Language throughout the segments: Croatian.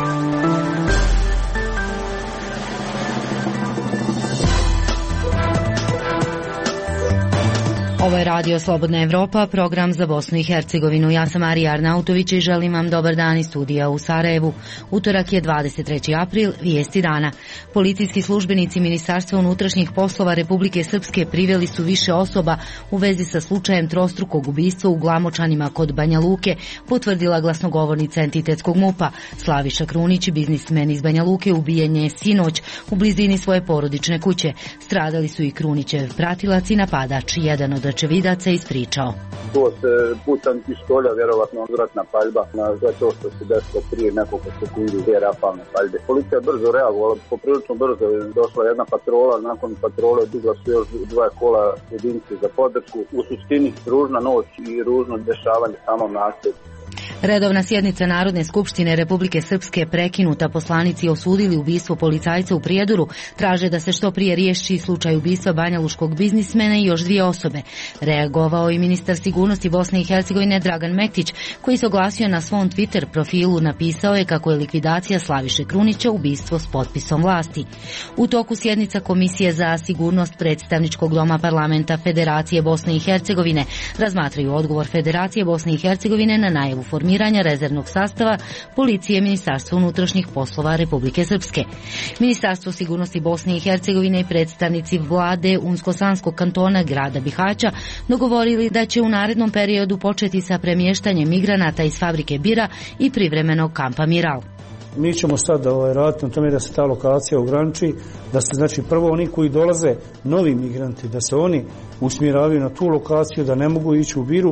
Ovo je Radio Slobodna Evropa, program za Bosnu i Hercegovinu. Ja sam Marija Arnautović i želim vam dobar dan iz studija u Sarajevu. Utorak je 23. april, vijesti dana. Policijski službenici Ministarstva unutrašnjih poslova Republike Srpske priveli su više osoba u vezi sa slučajem trostrukog ubistva u Glamočanima kod Banja Luke, potvrdila glasnogovornica entitetskog MUP-a. Slaviša Krunić, biznismen iz Banja Luke, ubijen je sinoć u blizini svoje porodične kuće. Stradali su i Krunićev pratilac i napadač. Jedan od očevidaca ispričao. To se putem pištolja, vjerovatno odvratna paljba za to što se desilo prije nekoliko sekundi te rafalne paljbe. Policija brzo reagovala, poprilično brzo je došla jedna patrola, nakon patrole digla su još dvoje kola jedinice za podršku. U suštini ružna noć i ružno dešavanje samom naselju. Redovna sjednica Narodne skupštine Republike Srpske prekinuta, poslanici osudili ubistvo policajca u Prijedoru, traže da se što prije riješi slučaj ubistva banjaluškog biznismena i još dvije osobe. Reagovao i ministar sigurnosti Bosne i Hercegovine Dragan Mektić, koji se oglasio na svom Twitter profilu, napisao je kako je likvidacija Slaviše Krunića ubistvo s potpisom vlasti. U toku sjednica Komisije za sigurnost predstavničkog doma parlamenta Federacije Bosne i Hercegovine razmatraju odgovor Federacije Bosne i Hercegovine na najavu formiranja rezervnog sastava policije Ministarstva unutrašnjih poslova Republike Srpske. Ministarstvo sigurnosti Bosne i Hercegovine i predstavnici vlade Unsko-Sanskog kantona grada Bihaća dogovorili da će u narednom periodu početi sa premještanjem migranata iz fabrike bira i privremenog kampa Miral. Mi ćemo sad raditi na tome da se ta lokacija ograniči, da se znači prvo oni koji dolaze, novi migranti, da se oni usmjeravaju na tu lokaciju, da ne mogu ići u biru.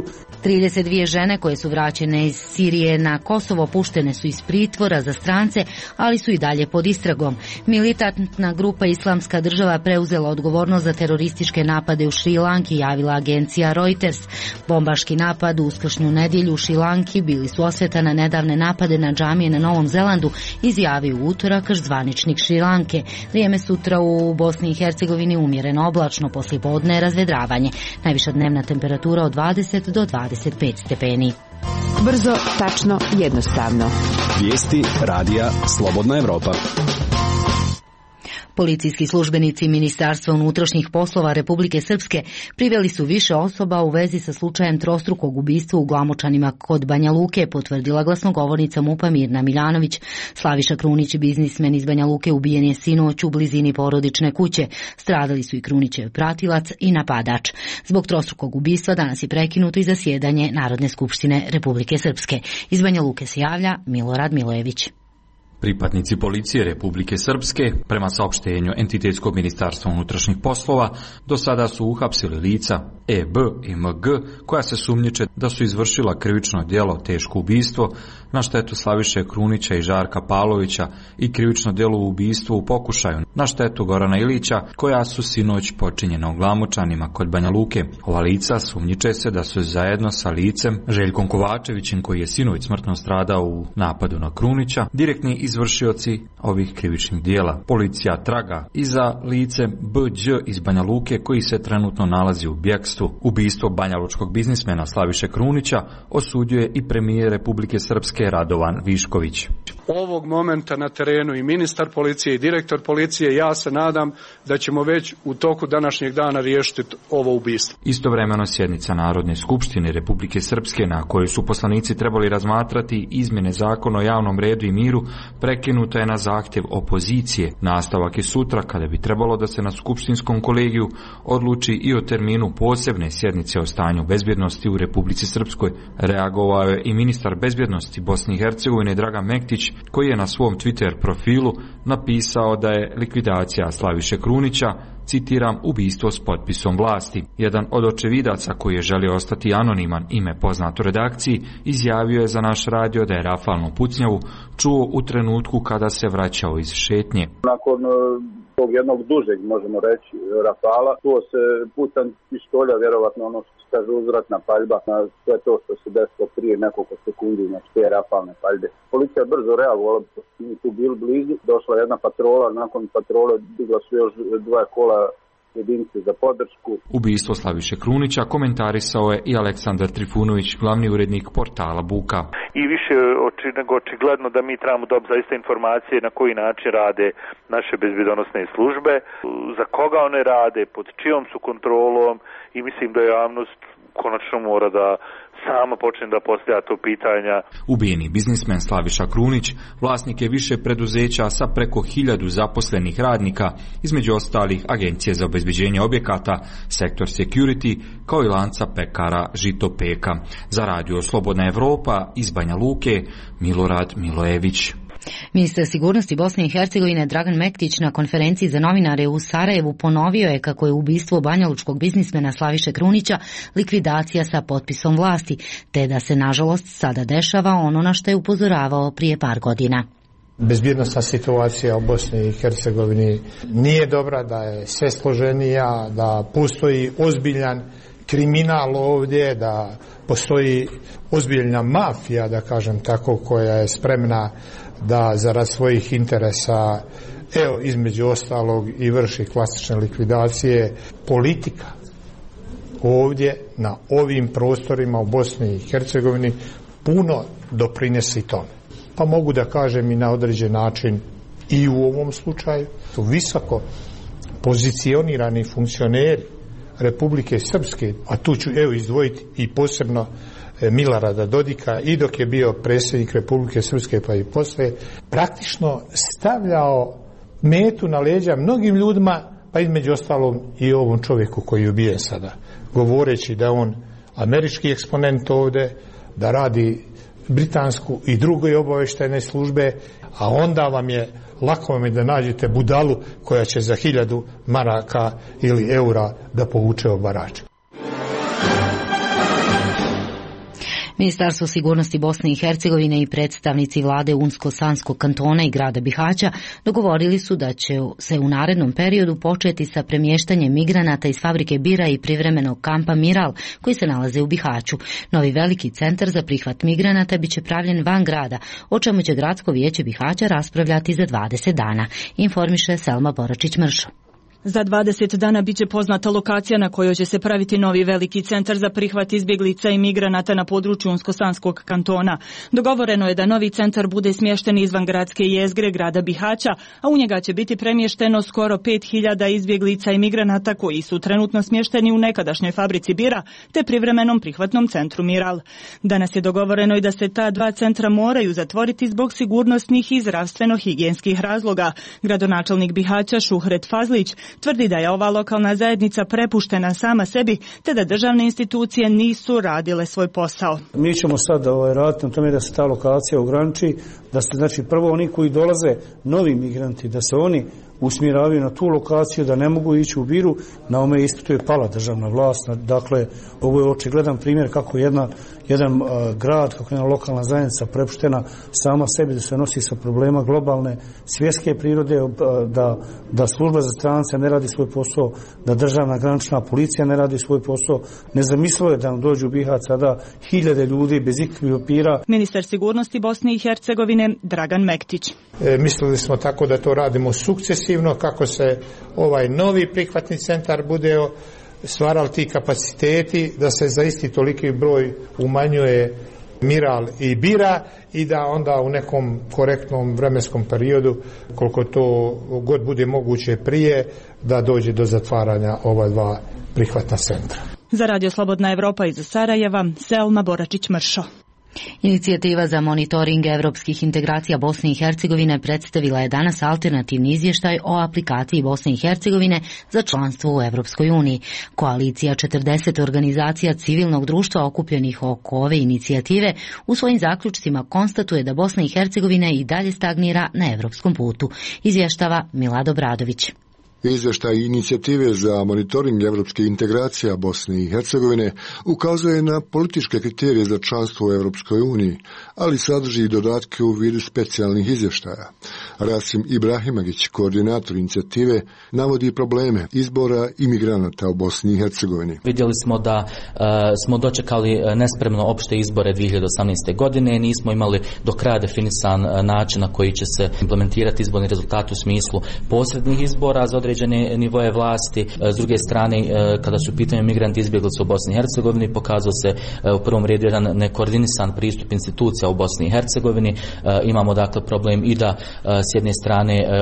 32 žene koje su vraćene iz Sirije na Kosovo puštene su iz pritvora za strance, ali su i dalje pod istragom. Militantna grupa Islamska država preuzela odgovornost za terorističke napade u Šri Lanki, javila agencija Reuters. Bombaški napad u uskršnju nedjelju u Šri Lanki bili su osveta na nedavne napade na džamije na Novom Zelandu, izjavio u utorak zvaničnik Šri Lanke. Vrijeme sutra u Bosni i Hercegovini umjereno oblačno, poslijepodne razvedravanje. Najviša dnevna temperatura od 20 do 25 stepeni. Brzo, tačno, jednostavno. Vijesti radija Slobodna Evropa. Policijski službenici Ministarstva unutrašnjih poslova Republike Srpske priveli su više osoba u vezi sa slučajem trostrukog ubistva u Glamočanima kod Banja Luke, potvrdila glasnogovornica MUP-a Mirna Miljanović. Slaviša Krunić, biznismen iz Banja Luke, ubijen je sinoć u blizini porodične kuće. Stradali su i Krunićev pratilac i napadač. Zbog trostrukog ubistva danas je prekinuto i zasjedanje Narodne skupštine Republike Srpske. Iz Banja Luke se javlja Milorad Milojević. Pripadnici policije Republike Srpske, prema saopštenju entitetskog ministarstva unutrašnjih poslova, do sada su uhapsili lica EB i MG, koja se sumnjiče da su izvršila krivično djelo teško ubistvo na štetu Slaviše Krunića i Žarka Pavlovića i krivično djelo u ubistvu u pokušaju na štetu Gorana Ilića, koja su sinoć počinjena u Glamočanima kod Banja Luke. Ova lica sumnjiče se da su zajedno sa licem Željkom Kovačevićem, koji je sinoć smrtno stradao u napadu na Krunića, direktni izvršioci ovih krivičnih dijela. Policija traga i za licem Bđ iz Banja Luke, koji se trenutno nalazi u bjekstvu. Ubistvo banjalučkog biznismena Slaviše Krunića osudio je i premijer Republike Srpske Radovan Višković. Ovog momenta na terenu i ministar policije i direktor policije, ja se nadam da ćemo već u toku današnjeg dana riješiti ovo ubistvo. Istovremeno sjednica Narodne skupštine Republike Srpske, na kojoj su poslanici trebali razmatrati izmjene zakona o javnom redu i miru, prekinuta je na zahtjev opozicije. Nastavak je sutra, kada bi trebalo da se na skupštinskom kolegiju odluči i o terminu posebne sjednice o stanju bezbjednosti u Republici Srpskoj. Reagovao je i ministar bezbjednosti Bosne i Hercegovine Dragan Mektić, koji je na svom Twitter profilu napisao da je likvidacija Slaviše Krunića, citiram, ubistvo s potpisom vlasti. Jedan od očevidaca, koji je želio ostati anoniman, ime poznat u redakciji, izjavio je za naš radio da je rafalnu pucnjavu čuo u trenutku kada se vraćao iz šetnje. Nakon tog jednog dužeg, možemo reći, rafala, čuo se putem pištolja, vjerovatno ono što se kaže uzvratna paljba na sve to što se desilo prije nekoliko sekundi, znači te rafalne paljbe. Policija je brzo reagovala, mi tu bili blizu, došla jedna patrola, nakon patrole digla su još dvoje kola jedinice za podršku. Ubistvo Slaviše Krunića komentarisao je i Aleksandar Trifunović, glavni urednik portala Buka. I više nego očigledno da mi trebamo dobiti zaista informacije na koji način rade naše bezbjednosne službe, za koga one rade, pod čijom su kontrolom, i mislim da javnost konačno mora da sama počne da postavlja to pitanja. Ubijeni biznismen Slaviša Krunić vlasnik je više preduzeća sa preko 1000 zaposlenih radnika, između ostalih Agencije za obezbeđenje objekata, Sektor Security, kao i lanca pekara Žitopeka. Za radio Slobodna Evropa iz Banja Luke, Milorad Milojević. Ministar sigurnosti Bosne i Hercegovine Dragan Mektić na konferenciji za novinare u Sarajevu ponovio je kako je ubistvo banjalučkog biznismena Slaviše Krunića likvidacija sa potpisom vlasti, te da se nažalost sada dešava ono na što je upozoravao prije par godina. Bezbjednosna situacija u Bosni i Hercegovini nije dobra, da je sve složenija, da postoji ozbiljan kriminal ovdje, da postoji ozbiljna mafija, da kažem tako, koja je spremna da zarad svojih interesa, evo između ostalog, i vrši klasične likvidacije. Politika ovdje na ovim prostorima u Bosni i Hercegovini puno doprinesi tome. Pa mogu da kažem i na određen način i u ovom slučaju su visoko pozicionirani funkcioneri Republike Srpske, a tu ću evo izdvojiti i posebno Milorada Dodika, i dok je bio predsjednik Republike Srpske pa i poslije, praktično stavljao metu na leđa mnogim ljudima, pa između ostalog i ovom čovjeku koji je ubijen sada, govoreći da on američki eksponent ovdje, da radi britansku i druge obavještajne službe, a onda lako vam je da nađete budalu koja će za 1000 maraka ili eura da povuče obarač. Ministarstvo sigurnosti Bosne i Hercegovine i predstavnici vlade Unsko-Sanskog kantona i grada Bihaća dogovorili su da će se u narednom periodu početi sa premještanjem migranata iz fabrike bira i privremenog kampa Miral koji se nalaze u Bihaću. Novi veliki centar za prihvat migranata biće pravljen van grada, o čemu će gradsko vijeće Bihaća raspravljati za 20 dana, informiše Selma Boračić-Mršo. Za 20 dana biće poznata lokacija na kojoj će se praviti novi veliki centar za prihvat izbjeglica i migranata na području Unsko-Sanskog kantona. Dogovoreno je da novi centar bude smješten izvan gradske jezgre grada Bihaća, a u njega će biti premješteno skoro 5000 izbjeglica i migranata koji su trenutno smješteni u nekadašnjoj fabrici bira te privremenom prihvatnom centru Miral. Danas je dogovoreno i da se ta dva centra moraju zatvoriti zbog sigurnosnih i zdravstveno-higijenskih razloga. Gradonačelnik Bihaća Šuhret Fazlić tvrdi da je ova lokalna zajednica prepuštena sama sebi, te da državne institucije nisu radile svoj posao. Mi ćemo sad raditi na tome da se ta lokacija ograniči, da se znači prvo oni koji dolaze, novi migranti, da se oni usmjeravaju na tu lokaciju, da ne mogu ići u biru. Na ome ispitu je pala državna vlast. Dakle, ovo je očigledan primjer kako jedan grad, kako jedna lokalna zajednica prepuštena sama sebi, da se nosi sa problema globalne svjetske prirode, da služba za strance ne radi svoj posao, da državna granična policija ne radi svoj posao. Nezamislivo je da nam dođu u Bihać sada 1000 ljudi bez ikakvih papira. Ministar sigurnosti Bosne i Hercegovine Dragan Mektić. Mislili smo tako da to radimo sukcesivno, kako se ovaj novi prihvatni centar bude stvarali ti kapaciteti, da se za isti toliki broj umanjuje Miral i bira i da onda u nekom korektnom vremenskom periodu, koliko to god bude moguće prije, da dođe do zatvaranja ova dva prihvatna centra. Za Radio Slobodna Evropa iz Sarajeva, Selma Boračić-Mršo. Inicijativa za monitoring evropskih integracija Bosne i Hercegovine predstavila je danas alternativni izvještaj o aplikaciji Bosne i Hercegovine za članstvo u Evropskoj uniji. Koalicija 40 organizacija civilnog društva okupljenih oko ove inicijative u svojim zaključcima konstatuje da Bosna i Hercegovina i dalje stagnira na evropskom putu, izvještava Milad Obradović. Izvještaj inicijative za monitoring evropskih integracija Bosne i Hercegovine ukazuje na političke kriterije za članstvo u Evropskoj uniji, ali sadrži i dodatke u vidu specijalnih izvještaja. Rasim Ibrahimagić, koordinator inicijative, navodi probleme izbora imigranata u Bosni i Hercegovini. Vidjeli smo da smo dočekali nespremno opšte izbore 2018. godine, nismo imali do kraja definisan način na koji će se implementirati izborni rezultati u smislu posrednih izbora za određene određene nivoje vlasti. S druge strane, kada su u pitanju migranti izbjeglice u Bosni i Hercegovini, pokazao se u prvom redu jedan nekoordinisan pristup institucija u Bosni i Hercegovini. Imamo dakle problem i da s jedne strane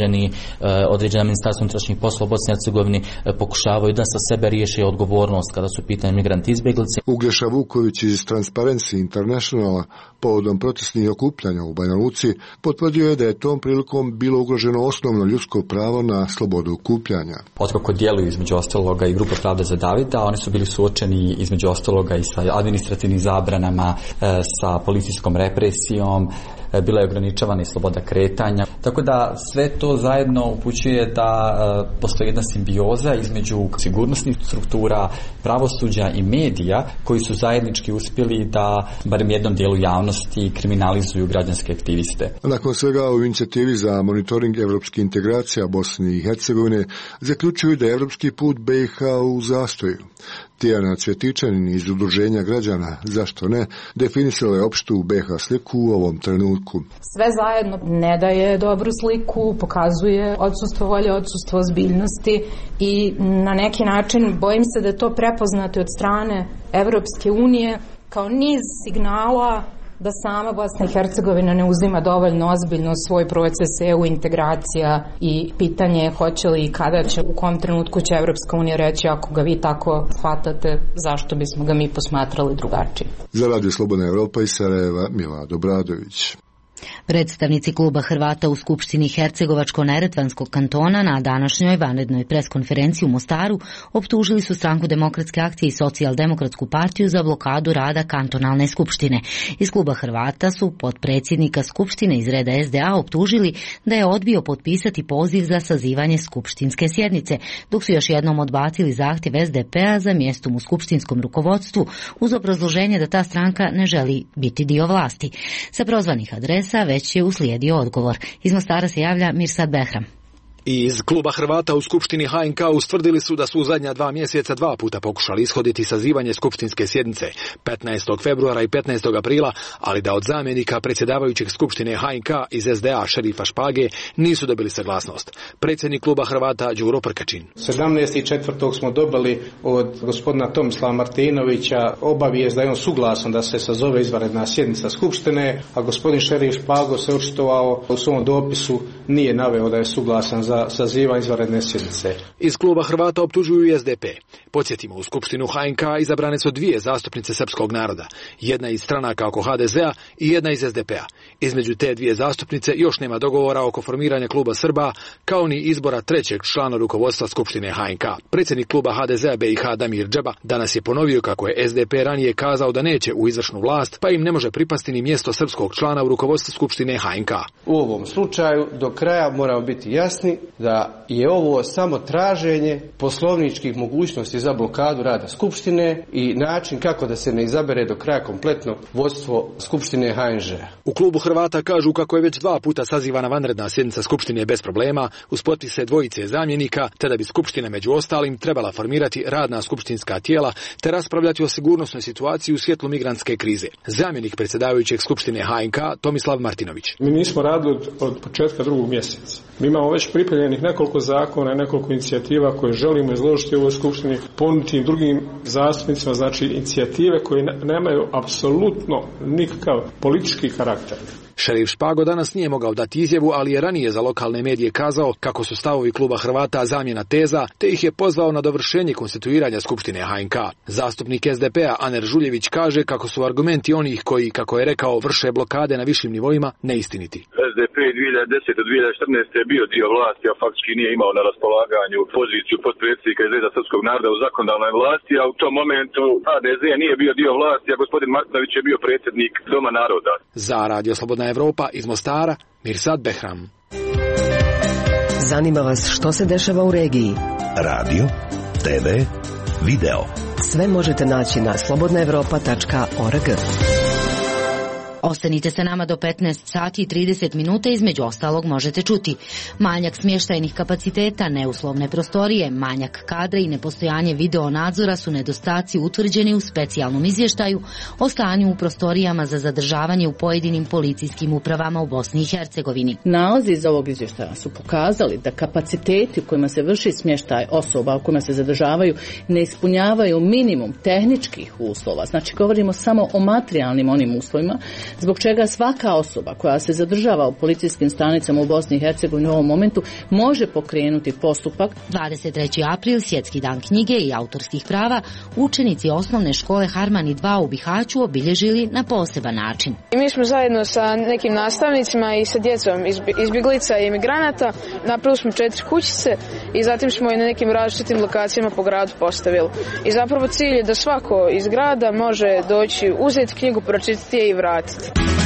određena ministarstva unutrašnjih poslova u Bosni i Hercegovini pokušavaju da sa sebe riješe odgovornost kada su u pitanju migranti izbjeglice. Uglješa Vuković iz Transparency Internationala povodom protestnih okupljanja u Banja Luci potvrdio je da je tom prilikom bilo ugroženo osnovno ljudsko pravo na slobodu okupljanja. Otkako djeluju između ostaloga i Grupa Pravda za Davida, oni su bili suočeni između ostaloga i sa administrativnim zabranama, sa policijskom represijom, bila je ograničavana i sloboda kretanja. Tako da sve to zajedno upućuje da postoji jedna simbioza između sigurnosnih struktura, pravosuđa i medija koji su zajednički uspjeli da barem jednom dijelu javnosti kriminalizuju građanske aktiviste. Nakon svega u inicijativi za monitoring evropskih integracija Bosne i Hercegovine zaključuju da je evropski put BiH u zastoju. Tijana Cvjetičanin iz Udruženja građana, zašto ne, definisala je opštu BiH sliku u ovom trenutku. Sve zajedno ne daje dobru sliku, pokazuje odsustvo volje, odsustvo ozbiljnosti i na neki način bojim se da je to prepoznato od strane Evropske unije kao niz signala da sama Bosna i Hercegovina ne uzima dovoljno ozbiljno svoj proces EU integracija i pitanje je hoće li i kada će, u kom trenutku će Evropska unija reći ako ga vi tako shvatate, zašto bismo ga mi posmatrali drugačije. Za Radio Slobodna Evropa iz Sarajeva, Milado Bradović. Predstavnici kluba Hrvata u Skupštini Hercegovačko-Neretvanskog kantona na današnjoj vanrednoj preskonferenciji u Mostaru optužili su Stranku demokratske akcije i Socijaldemokratsku partiju za blokadu rada kantonalne skupštine. Iz kluba Hrvata su potpredsjednika skupštine iz reda SDA optužili da je odbio potpisati poziv za sazivanje skupštinske sjednice, dok su još jednom odbacili zahtjev SDP-a za mjestom u skupštinskom rukovodstvu uz obrazloženje da ta stranka ne želi biti dio vlasti. Sa prozvanih adresa već je uslijedio odgovor. Iz Mostara se javlja Mirsad Behram. Iz kluba Hrvata u Skupštini HNK ustvrdili su da su u zadnja 2 mjeseca 2 puta pokušali ishoditi sazivanje skupštinske sjednice 15. februara i 15. aprila, ali da od zamjenika predsjedavajućeg Skupštine HNK iz SDA Šerifa Špage nisu dobili saglasnost. Predsjednik kluba Hrvata Đuro Prkačin. 17.4. smo dobili od gospodina Tomislava Martinovića obavijest da je on suglasan da se sazove izvanredna sjednica Skupštine, a gospodin Šerif Špago se očitovao u svom dopisu, nije naveo da je suglasan za saziva izvanredne sjednice. Iz kluba Hrvata optužuju i SDP. Podsjetimo, u Skupštinu HNK izabrane su 2 zastupnice srpskog naroda, jedna iz stranaka oko HDZ-a i jedna iz SDP-a. Između te 2 zastupnice još nema dogovora oko formiranja kluba Srba, kao ni izbora 3. člana rukovodstva Skupštine HNK. Predsjednik kluba HDZ-a BiH Damir Džeba danas je ponovio kako je SDP ranije kazao da neće u izvršnu vlast, pa im ne može pripasti ni mjesto srpskog člana u rukovodstvu Skupštine HNK. U ovom slučaju do kraja moramo biti jasni da je ovo samo traženje poslovničkih mogućnosti za blokadu rada Skupštine i način kako da se ne izabere do kraja kompletno vodstvo Skupštine HNŽ. U klubu Hrvata kažu kako je već 2 puta sazivana vanredna sjednica Skupštine bez problema, uz potpise 2 zamjenika, te da bi Skupština među ostalim trebala formirati radna skupštinska tijela te raspravljati o sigurnosnoj situaciji u svjetlu migrantske krize. Zamjenik predsjedavajućeg Skupštine HNK Tomislav Martinović. Mi nismo radili od početka 2. mjeseca. Mi imamo već pripremljenih nekoliko zakona i nekoliko inicijativa koje želimo izložiti u ovoj skupštini, ponuditi drugim zastupnicima, znači inicijative koje nemaju apsolutno nikakav politički karakter. Šerif Špago danas nije mogao dati izjavu, ali je ranije za lokalne medije kazao kako su stavovi kluba Hrvata zamjena teza, te ih je pozvao na dovršenje konstituiranja Skupštine HNK. Zastupnik SDP-a Aner Žuljević kaže kako su argumenti onih koji, kako je rekao, vrše blokade na višim nivoima neistiniti. SDP 2010. do 2014. je bio dio vlasti, a faktički nije imao na raspolaganju poziciju potpredsjednika iz reda srpskog naroda u zakonodavnoj vlasti, a u tom momentu HDZ nije bio dio vlasti, a gospodin Martinović je bio predsjednik Doma naroda. Za Radio Slobodna Evropa iz Mostara, Mirsad Behram. Zanima vas što se dešava u regiji? Radio, TV, video. Sve možete naći na slobodnaevropa.org. Ostanite sa nama do 15 sati i 30 minuta, između ostalog možete čuti manjak smještajnih kapaciteta, neuslovne prostorije, manjak kadra i nepostojanje video nadzora su nedostaci utvrđeni u specijalnom izvještaju o stanju u prostorijama za zadržavanje u pojedinim policijskim upravama u Bosni i Hercegovini. Nalazi iz ovog izvještaja su pokazali da kapaciteti u kojima se vrši smještaj osoba u kojima se zadržavaju ne ispunjavaju minimum tehničkih uslova. Znači govorimo samo o materijalnim onim uslovima, zbog čega svaka osoba koja se zadržava u policijskim stanicama u Bosni i Hercegovini u ovom momentu može pokrenuti postupak. 23. april, Svjetski dan knjige i autorskih prava, učenici osnovne škole Harmani 2 u Bihaću obilježili na poseban način. I mi smo zajedno sa nekim nastavnicima i sa djecom izbjeglica i imigranata napravili smo 4 kućice i zatim smo i na nekim različitim lokacijama po gradu postavili. I zapravo cilj je da svako iz grada može doći, uzeti knjigu, pročitati je i vratiti.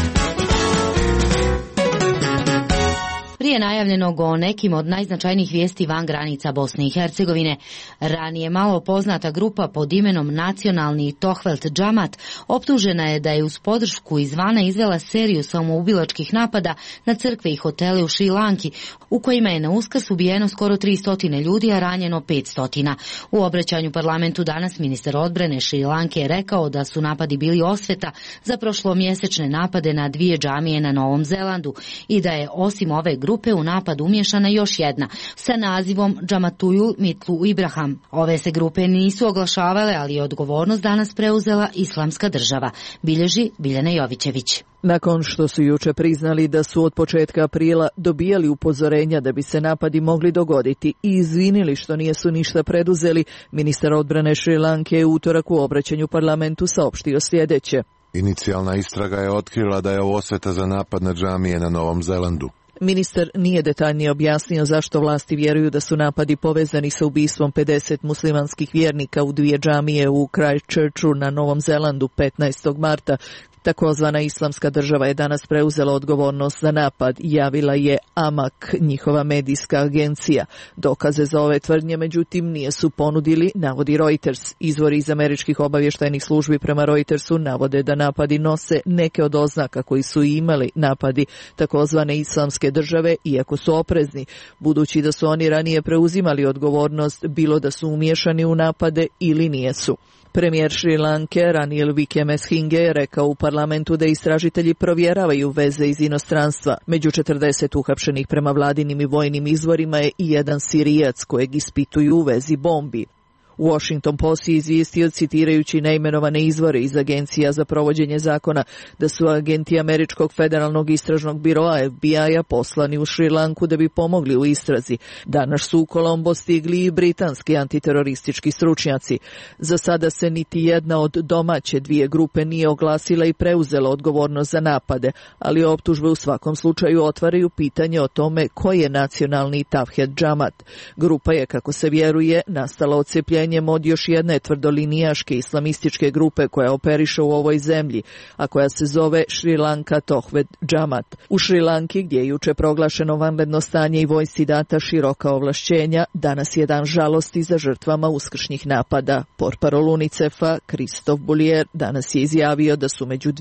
Prije najavljenog o nekim od najznačajnijih vijesti van granica Bosne i Hercegovine, ranije malo poznata grupa pod imenom Nacionalni Tohvelt Džamat optužena je da je uz podršku izvana izvela seriju samoubilačkih napada na crkve i hotele u Šri Lanki, u kojima je na Uskrs ubijeno skoro 300 ljudi, a ranjeno 500. U obraćanju parlamentu danas ministar odbrane Šri Lanke je rekao da su napadi bili osveta za prošlomjesečne napade na 2 džamije na Novom Zelandu i da je osim ove grupe u napad umješana još jedna sa nazivom Džamatujul Mitlu Ibrahim. Ove se grupe nisu oglašavale, ali je odgovornost danas preuzela Islamska država, bilježi Biljana Jovićević. Nakon što su juče priznali da su od početka aprila dobijali upozorenja da bi se napadi mogli dogoditi i izvinili što nisu ništa preduzeli, ministar odbrane Šri Lanke je u utorak u obraćanju parlamentu saopštio sljedeće. Inicijalna istraga je otkrila da je ovo osveta za napad na džamije na Novom Zelandu. Ministar nije detaljnije objasnio zašto vlasti vjeruju da su napadi povezani sa ubistvom 50 muslimanskih vjernika u 2 džamije u Christchurchu na Novom Zelandu 15. marta. Takozvana Islamska država je danas preuzela odgovornost za napad, javila je Amak, njihova medijska agencija. Dokaze za ove tvrdnje, međutim, nije su ponudili, navodi Reuters. Izvori iz američkih obavještajnih službi prema Reutersu navode da napadi nose neke od oznaka koji su imali napadi takozvane Islamske države, iako su oprezni, budući da su oni ranije preuzimali odgovornost, bilo da su umiješani u napade ili nijesu. Premijer Šri Lanke Ranil Wickremesinghe je rekao u parlamentu da istražitelji provjeravaju veze iz inostranstva. Među 40 uhapšenih prema vladinim i vojnim izvorima je i jedan Sirijac kojeg ispituju u vezi bombi. Washington Post je izvijestio, citirajući neimenovane izvore iz agencija za provođenje zakona, da su agenti Američkog federalnog istražnog biroa FBI-a poslani u Šri Lanku da bi pomogli u istrazi. Danas su u Kolombo stigli i britanski antiteroristički stručnjaci. Za sada se niti jedna od domaće 2 grupe nije oglasila i preuzela odgovornost za napade, ali optužbe u svakom slučaju otvaraju pitanje o tome koji je nacionalni Tawhid Džamat. Grupa je, kako se vjeruje, nastala odcepljenjem od još jedne tvrdolinijaške islamističke grupe koja operiše u ovoj zemlji, a koja se zove Šri Lanka Tohved Džamat. U Šri Lanki, gdje je juče proglašeno vanredno stanje i vojsci data široka ovlašćenja, danas je dan žalosti za žrtvama uskršnjih napada. Portparol UNICEF-a Christophe Boulier danas je izjavio da su među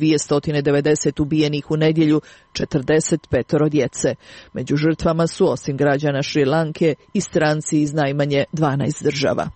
290 ubijenih u nedjelju 45 djece. Među žrtvama su, osim građana Šri Lanke, i stranci iz najmanje 12 država.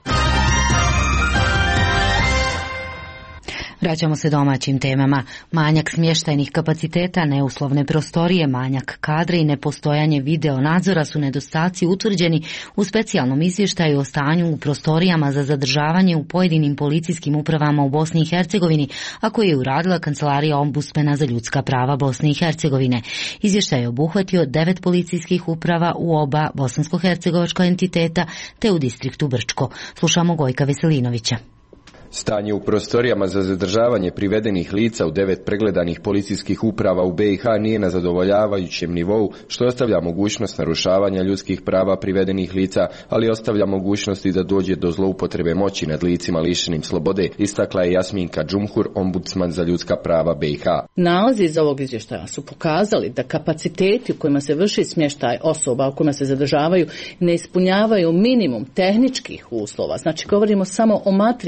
Vraćamo se domaćim temama. Manjak smještajnih kapaciteta, neuslovne prostorije, manjak kadra i nepostojanje video nadzora su nedostaci utvrđeni u specijalnom izvještaju o stanju u prostorijama za zadržavanje u pojedinim policijskim upravama u Bosni i Hercegovini, a koji je uradila Kancelarija ombudsmana za ljudska prava Bosne i Hercegovine. Izvještaj je obuhvatio 9 policijskih uprava u oba bosansko-hercegovačka entiteta te u distriktu Brčko. Slušamo Gojka Veselinovića. Stanje u prostorijama za zadržavanje privedenih lica u 9 pregledanih policijskih uprava u BiH nije na zadovoljavajućem nivou, što ostavlja mogućnost narušavanja ljudskih prava privedenih lica, ali ostavlja mogućnosti da dođe do zloupotrebe moći nad licima lišenim slobode, istakla je Jasminka Džumhur, ombudsman za ljudska prava BiH. Nalazi iz ovog izvještaja su pokazali da kapaciteti u kojima se vrši smještaj osoba u kojima se zadržavaju ne ispunjavaju minimum tehničkih uslova. Znači govorimo samo o materijalnim onim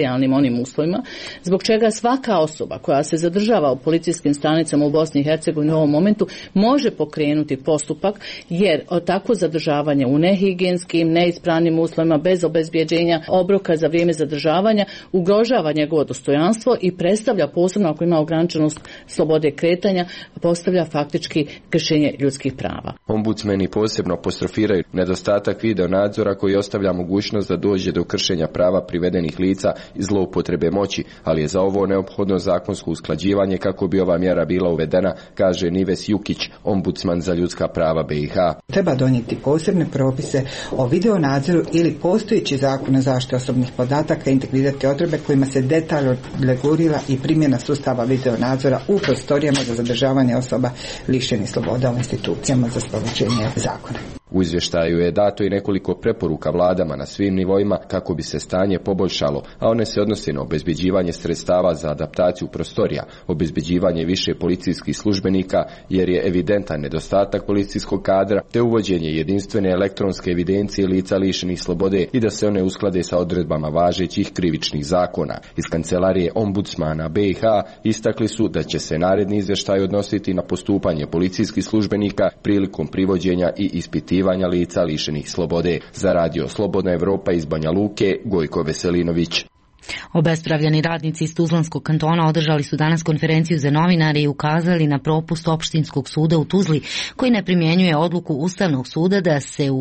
neispravnim uslovima, zbog čega svaka osoba koja se zadržava u policijskim stanicama u Bosni i Hercegovini u ovom momentu može pokrenuti postupak, jer takvo zadržavanje u nehigijenskim, neispravnim uslovima, bez obezbjeđenja obroka za vrijeme zadržavanja ugrožava njegovo dostojanstvo i predstavlja, posebno ako ima ograničenost slobode kretanja, postavlja faktički kršenje ljudskih prava. Ombudsmeni posebno apostrofiraju nedostatak video nadzora koji ostavlja mogućnost da dođe do kršenja prava privedenih lica i zloupotrebe moći, ali je za ovo neophodno zakonsko usklađivanje kako bi ova mjera bila uvedena, kaže Nives Jukić, ombudsman za ljudska prava BiH. Treba donijeti posebne propise o video nadzoru ili postojeći zakon o zaštiti osobnih podataka i integrirati odredbe kojima se detaljno regulira i primjena sustava video nadzora u prostorijama za zadržavanje osoba lišenih sloboda u institucijama za sprovođenje zakona. U izvještaju je dato i nekoliko preporuka vladama na svim nivoima kako bi se stanje poboljšalo, a one se odnose na obezbeđivanje sredstava za adaptaciju prostorija, obezbeđivanje više policijskih službenika jer je evidentan nedostatak policijskog kadra, te uvođenje jedinstvene elektronske evidencije lica lišenih slobode i da se one usklade sa odredbama važećih krivičnih zakona. Iz kancelarije ombudsmana BiH istakli su da će se naredni izvještaj odnositi na postupanje policijskih službenika prilikom privođenja i ispitivanja lica lišenih slobode. Za radio Slobodna Evropa iz Banja Luke, Gojko Veselinović. Obespravljeni radnici iz Tuzlanskog kantona održali su danas konferenciju za novinare i ukazali na propust opštinskog suda u Tuzli, koji ne primjenjuje odluku Ustavnog suda da se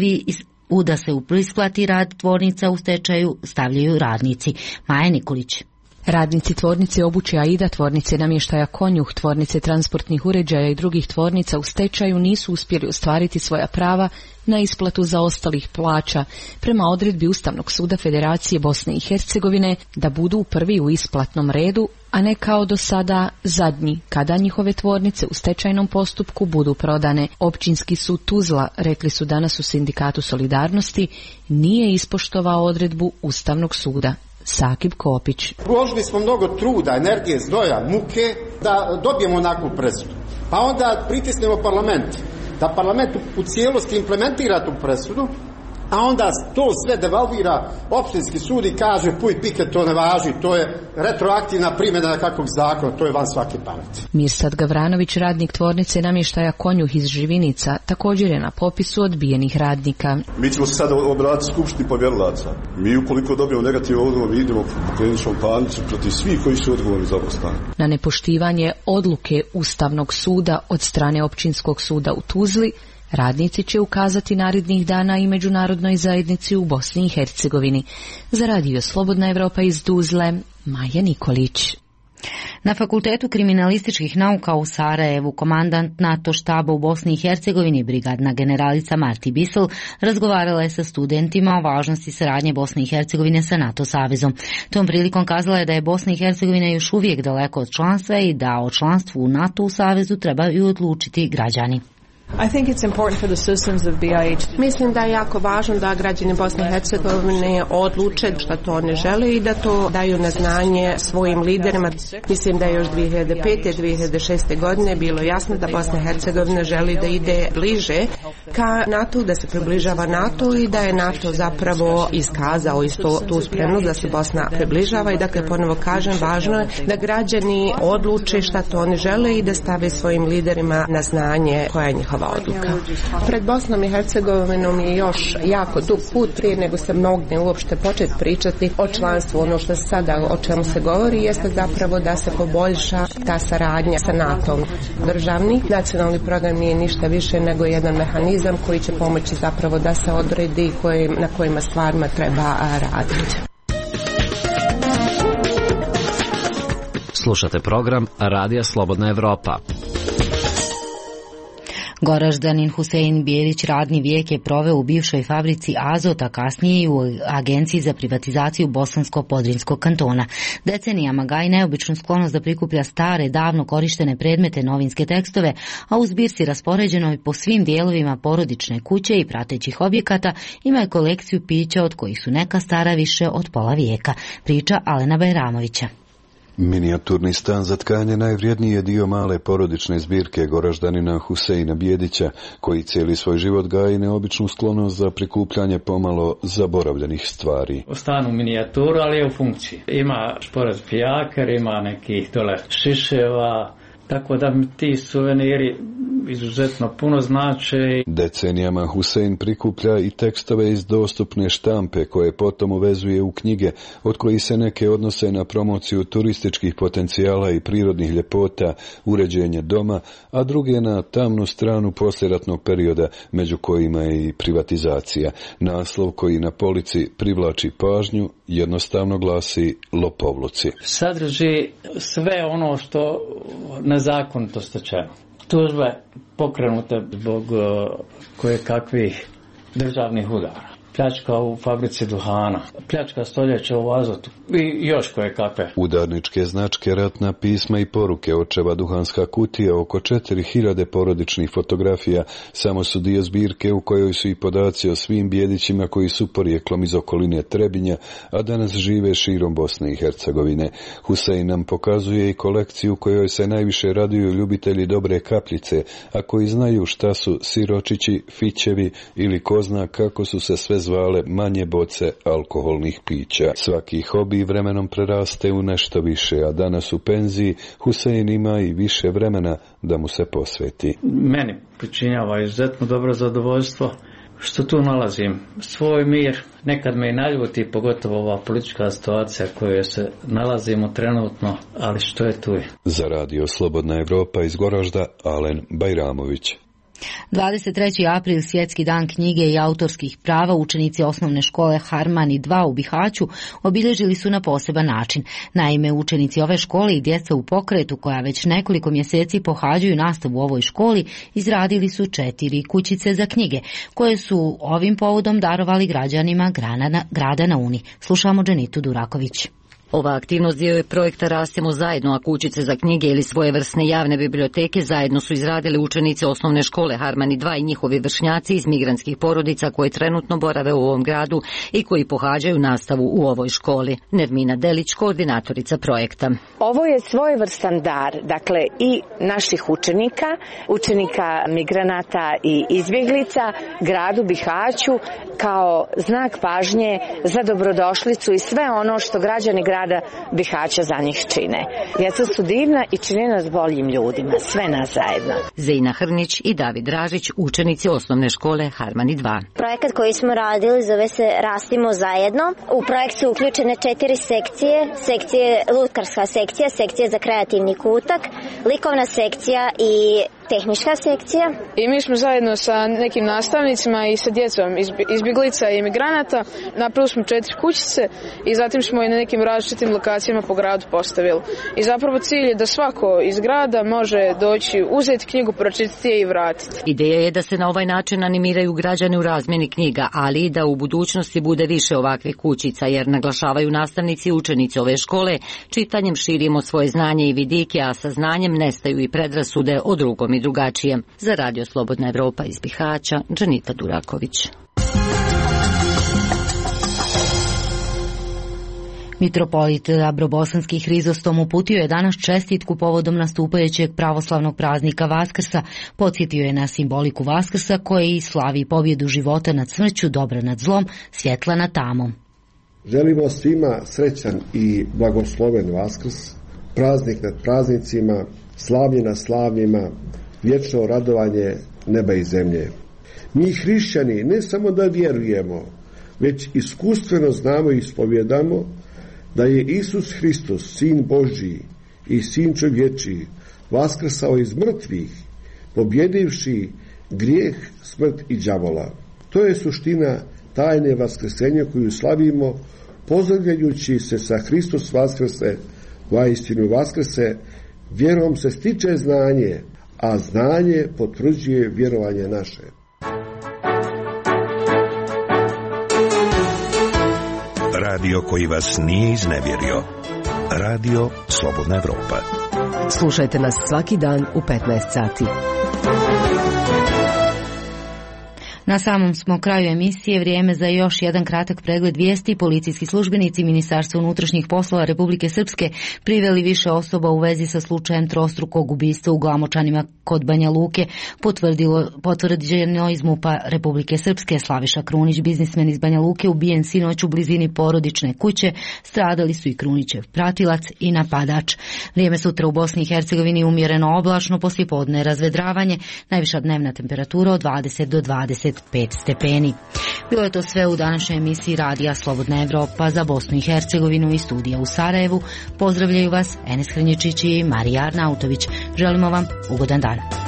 u isplati rad tvornica u stečaju stavljaju radnici. Maja Nikolić. Radnici tvornice obuće Aida, tvornice namještaja Konjuh, tvornice transportnih uređaja i drugih tvornica u stečaju nisu uspjeli ostvariti svoja prava na isplatu zaostalih plaća prema odredbi Ustavnog suda Federacije Bosne i Hercegovine da budu prvi u isplatnom redu, a ne kao do sada zadnji, kada njihove tvornice u stečajnom postupku budu prodane. Općinski sud Tuzla, rekli su danas u Sindikatu Solidarnosti, nije ispoštovao odredbu Ustavnog suda. Sakib Kopić. Uložili smo mnogo truda, energije, znoja, muke da dobijemo onakvu presudu. Pa onda pritisnemo parlament, da parlament u cijelosti implementira tu presudu, a onda to sve devalvira opštinski sud i kaže puj pike, to ne važi, to je retroaktivna primjena kakvog zakona, to je van svake pameti. Mirsad Gavranović, radnik tvornice namještaja Konjuh iz Živinica, također je na popisu odbijenih radnika. Mi ćemo se sada obratiti skupštini povjerilaca. Mi ukoliko dobijemo negativno odgovor, mi idemo u kliničnom parnicu protiv svih koji su odgovorni za ovo stanje. Na nepoštivanje odluke Ustavnog suda od strane Općinskog suda u Tuzli, radnici će ukazati narednih dana i međunarodnoj zajednici u Bosni i Hercegovini. Za radio Slobodna Evropa iz Tuzle, Maja Nikolić. Na Fakultetu kriminalističkih nauka u Sarajevu komandant NATO štaba u Bosni i Hercegovini, brigadna generalica Marti Bisel, razgovarala je sa studentima o važnosti saradnje Bosne i Hercegovine sa NATO savezom. Tom prilikom kazala je da je Bosna i Hercegovina još uvijek daleko od članstva i da o članstvu u NATO u savezu trebaju odlučiti građani. Mislim da je jako važno da građani Bosne i Hercegovine odluče što to one žele i da to daju na znanje svojim liderima. Mislim da je još 2005. 2006. godine bilo jasno da Bosna i Hercegovina želi da ide bliže ka NATO, da se približava NATO i da je NATO zapravo iskazao isto tu spremnost da se Bosna približava i dakle ponovo kažem, važno je da građani odluče šta to oni žele i da stave svojim liderima na znanje koja je njihova odluka. Pred Bosnom i Hercegovinom je još jako dug put prije nego se mogne uopšte početi pričati o članstvu. Ono što sada o čemu se govori jeste zapravo da se poboljša ta saradnja sa NATO-om. Državni nacionalni program nije ništa više nego jedan mehanizam koji će pomoći zapravo da se odredi na kojima stvarima treba raditi. Slušate program Radija Slobodna Evropa. Goraždanin Husein Bijelić radni vijek je proveo u bivšoj fabrici Azota, kasnije i u Agenciji za privatizaciju Bosansko-Podrinjskog kantona. Decenijama gaji neobičnu sklonost da prikuplja stare, davno korištene predmete, novinske tekstove, a u zbirci raspoređenoj po svim dijelovima porodične kuće i pratećih objekata ima je kolekciju pića od kojih su neka stara više od pola vijeka, priča Alena Bajramovića. Minijaturni stan za tkanje najvrijedniji je dio male porodične zbirke Goraždanina Huseina Bijedića, koji cijeli svoj život gaji neobičnu sklonost za prikupljanje pomalo zaboravljenih stvari. Stan u minijaturu, ali je u funkciji. Ima šporet pijaker, ima nekih dole šiševa, tako da mi ti suveniri izuzetno puno znače. Decenijama Husein prikuplja i tekstove iz dostupne štampe koje potom uvezuje u knjige, od kojih se neke odnose na promociju turističkih potencijala i prirodnih ljepota, uređenje doma, a druge na tamnu stranu poslijeratnog perioda, među kojima je i privatizacija. Naslov koji na polici privlači pažnju jednostavno glasi lopovluci. Sadrži sve ono što nezakonito stečeno. Tužbe pokrenute zbog koje kakvih državnih udara. Pljačka u fabrici duhana, pljačka stoljeća u azotu i još koje kakve. Udarničke značke, ratna pisma i poruke, očeva duhanska kutija, oko 4000 porodičnih fotografija samo su dio zbirke u kojoj su i podaci o svim Bijedićima koji su porijeklom iz okoline Trebinja, a danas žive širom Bosne i Hercegovine. Husein nam pokazuje i kolekciju kojoj se najviše raduju ljubitelji dobre kapljice, a koji znaju šta su siročići, fićevi ili ko zna kako su se sve zvale manje boce alkoholnih pića. Svaki hobi vremenom preraste u nešto više, a danas u penziji Husein ima i više vremena da mu se posveti. Meni pričinjava izuzetno dobro zadovoljstvo što tu nalazim svoj mir. Nekad me i naljuti, pogotovo ova politička situacija koju se nalazimo trenutno, ali što je tu je. Za Radio Slobodna Evropa iz Goražda, Alen Bajramović. 23. april, svjetski dan knjige i autorskih prava, učenici osnovne škole Harmani 2 u Bihaću obilježili su na poseban način. Naime, učenici ove škole i djeca u pokretu, koja već nekoliko mjeseci pohađaju nastavu u ovoj školi, izradili su 4 kućice za knjige, koje su ovim povodom darovali građanima grada na Uni. Slušamo Dženitu Duraković. Ova aktivnost dio je projekta Rastemo zajedno, a kućice za knjige ili svojevrsne javne biblioteke zajedno su izradili učenici osnovne škole Harmani 2 i njihovi vršnjaci iz migrantskih porodica koje trenutno borave u ovom gradu i koji pohađaju nastavu u ovoj školi. Nermina Delić, koordinatorica projekta. Ovo je svojevrstan dar, dakle i naših učenika migranata i izbjeglica gradu Bihaću kao znak pažnje za dobrodošlicu i sve ono što građani grada Bihaća za njih čine. Djeca su divna i čine nas boljim ljudima, sve nas zajedno. Zejna Hrnić i David Dražić, učenici osnovne škole Harmani 2. Projekat koji smo radili zove se Rastimo zajedno. U projekt su uključene 4 sekcije, lutkarska sekcija za kreativni kutak, likovna sekcija i tehnička sekcija. I mi smo zajedno sa nekim nastavnicima i sa djecom izbjeglica i imigranata napravili smo 4 kućice i zatim smo i na nekim različitim lokacijama po gradu postavili. I zapravo cilj je da svako iz grada može doći, uzeti knjigu, pročitati je i vratiti. Ideja je da se na ovaj način animiraju građani u razmjeni knjiga, ali i da u budućnosti bude više ovakvih kućica, jer naglašavaju nastavnici i učenici ove škole, čitanjem širimo svoje znanje i vidike, a sa znanjem nestaju i predrasude o drugom i drugačijem. Za Radio Slobodna Evropa iz Bihaća, Džanita Duraković. Mitropolit Dabrobosanski Hrizostom uputio je danas čestitku povodom nastupajućeg pravoslavnog praznika Vaskrsa. Podsjetio je na simboliku Vaskrsa koji slavi pobjedu života nad smrću, dobra nad zlom, svjetla nad tamom. Želimo svima srećan i blagosloven Vaskrs, praznik nad praznicima, slavlje nad slavljima, vječno radovanje neba i zemlje. Mi hrišćani ne samo da vjerujemo, već iskustveno znamo i ispovjedamo da je Isus Hristos, Sin Božji i Sin čovječiji, vaskrsao iz mrtvih, pobjedivši grijeh, smrt i đavola. To je suština tajne vaskrsenja koju slavimo, pozdravljajući se sa Hristos vaskrse, vaistinu vaskrse, vjerom se stiče znanje, a znanje potvrđuje vjerovanje naše. Radio koji vas nije iznevjerio. Radio Slobodna Evropa. Slušajte nas svaki dan u 15 sati. Na samom smo kraju emisije, vrijeme za još jedan kratak pregled vijesti. Policijski službenici Ministarstva unutrašnjih poslova Republike Srpske priveli više osoba u vezi sa slučajem trostrukog ubistva u Glamočanima kod Banja Luke, potvrđeno iz MUP-a Republike Srpske. Slaviša Krunić, biznismen iz Banja Luke, ubijen sinoć u blizini porodične kuće. Stradali su i Krunićev pratilac i napadač. Vrijeme sutra u Bosni i Hercegovini umjereno oblačno, poslijepodne razvedravanje, najviša dnevna temperatura od 20 do 25 stepeni. Bilo je to sve u današnjoj emisiji Radija Slobodna Evropa za Bosnu i Hercegovinu i studija u Sarajevu. Pozdravljaju vas Enes Hrnječić i Marija Arnautović. Želimo vam ugodan dan.